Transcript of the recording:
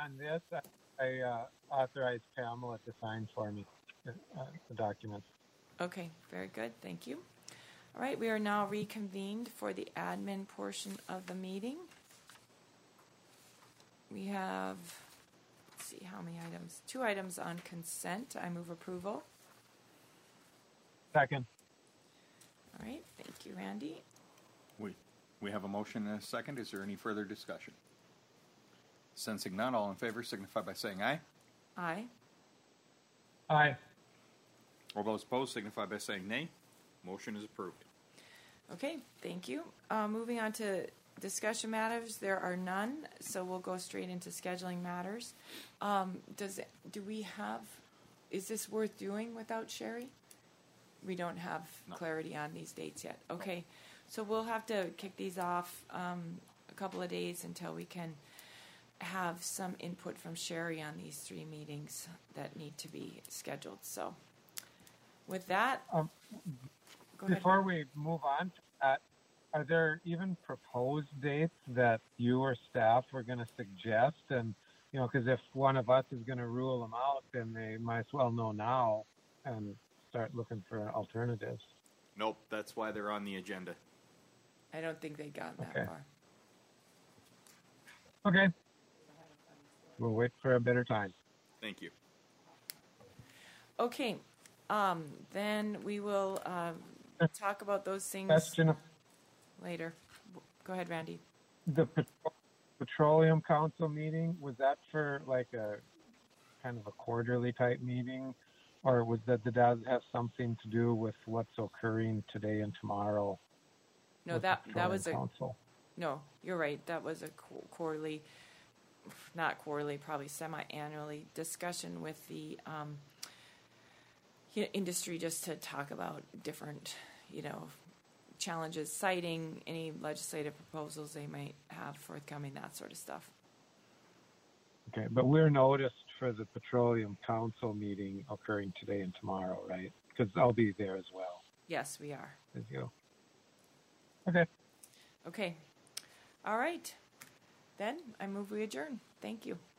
on this. I authorized Pamela to sign for me the documents. Okay, very good. Thank you. All right, we are now reconvened for the admin portion of the meeting. We have, let's see how many items. 2 items on consent. I move approval. Second. All right, thank you, Randy. We have a motion and a second. Is there any further discussion? Sensing none, all in favor signify by saying aye. Aye. Aye. All those opposed signify by saying nay. Motion is approved. Okay, thank you. Moving on to discussion matters, there are none, so we'll go straight into scheduling matters. Is this worth doing without Sherry? We don't have clarity on these dates yet. Okay, so we'll have to kick these off a couple of days until we can have some input from Sherry on these 3 meetings that need to be scheduled. So with that, go ahead. Before we move on to that, are there even proposed dates that you or staff were going to suggest? And, because if one of us is going to rule them out, then they might as well know now and start looking for alternatives. Nope, that's why they're on the agenda. I don't think they got that far. Okay. We'll wait for a better time. Thank you. Okay. Then we will talk about those things Question. Later. Go ahead, Randy. The Petroleum Council meeting, was that for like a kind of a quarterly type meeting? Or did that have something to do with what's occurring today and tomorrow? No, that was Council? No, you're right. That was a quarterly, not quarterly, probably semi-annually discussion with the industry just to talk about different, challenges, citing any legislative proposals they might have forthcoming, that sort of stuff. Okay, but we're noticed for the Petroleum Council meeting occurring today and tomorrow, right? Because I'll be there as well. Yes, we are. As you. Okay. Okay. All right. Then I move we adjourn. Thank you.